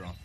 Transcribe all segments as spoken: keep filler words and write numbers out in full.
on.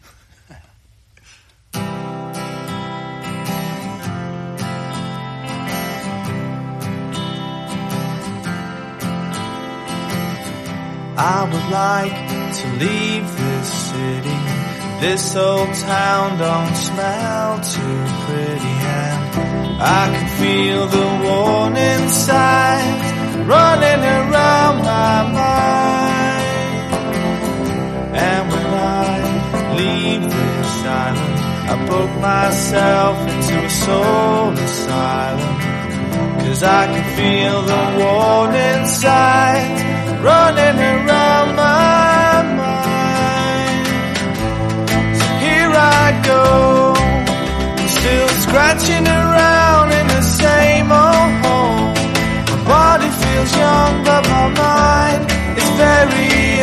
I would like to leave this city. This old town don't smell too pretty, and I can feel the warning signs running around my mind. And when I leave this island, I book myself into a soul asylum, 'cause I can feel the warning signs running around my mind. So here I go, still scratching around in the same old hole. My body feels young, but my mind is very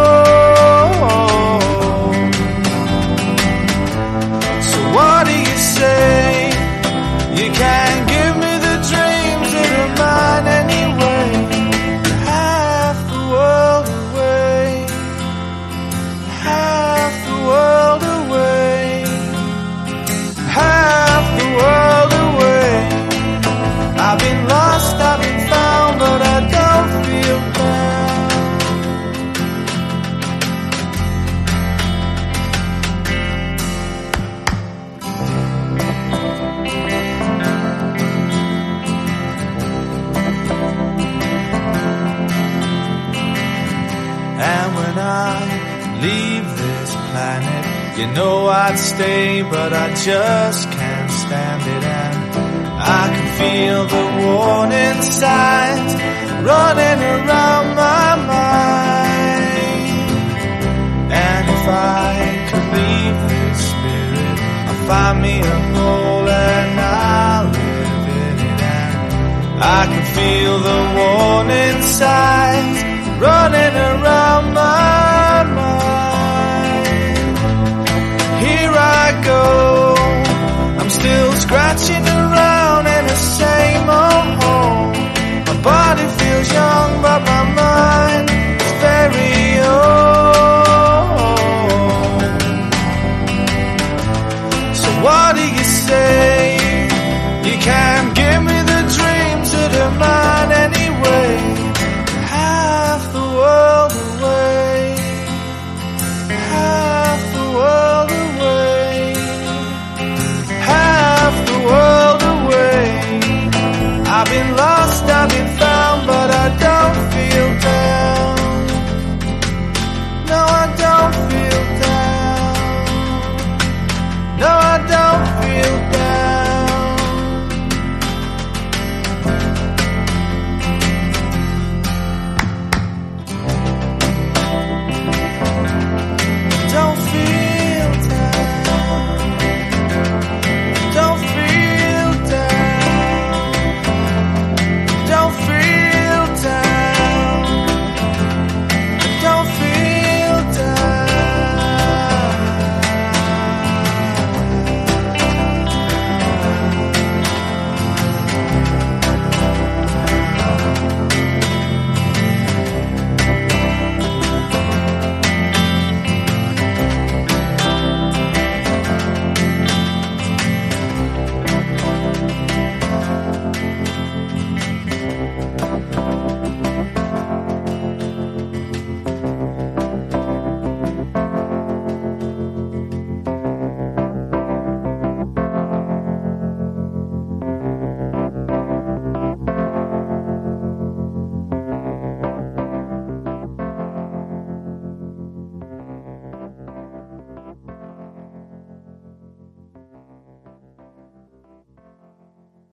old. So what do you say? You can't give me the dreams that are mine anyway. Half the world away, half the world away, half the world away. I've been lost, I've been found, but I don't feel bad. And when I leave this planet, you know I'd stay, but I just can't stand it. And I can feel the warning signs running around my mind. And if I could leave this spirit, I'll find me a hole and I'll live in it. And I can feel the warning signs running around